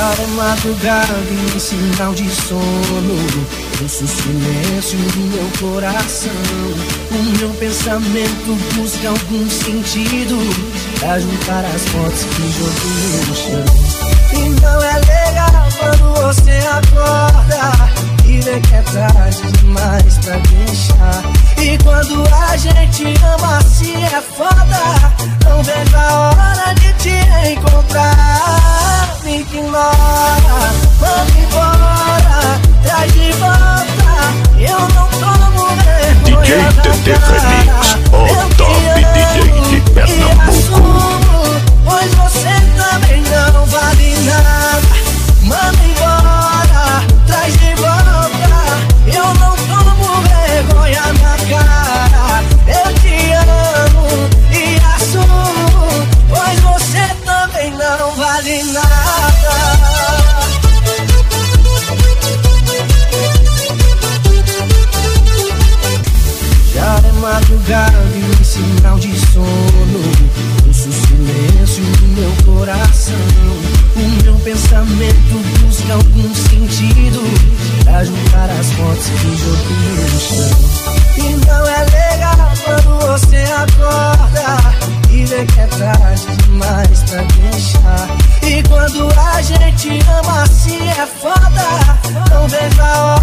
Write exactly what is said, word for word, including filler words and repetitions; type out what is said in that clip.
Já é madrugada e em sinal de sono, ouço o silêncio do meu coração. O meu pensamento busca algum sentido pra juntar as fotos que joguei no chão. E não é legal quando você acorda e vê que é tarde demais pra deixar. E quando a gente ama assim é foda, não vejo a hora de te encontrar. Me ignora, vamos embora, traz de volta, eu não tomo vergonha D J T T Remix, o top D J de Pernambuco. Pois você também não vale nada. Manda embora, traz de volta, eu não tomo vergonha na cara. Eu te amo e assumo, pois você também não vale nada. Já é madrugada e em sinal de sono, ouço o silêncio do meu coração. O meu pensamento busca algum sentido pra juntar as fotos que joguei no chão. E não é legal quando você acorda e vê que é tarde demais pra deixar. E quando a gente ama assim é foda, não vejo a hora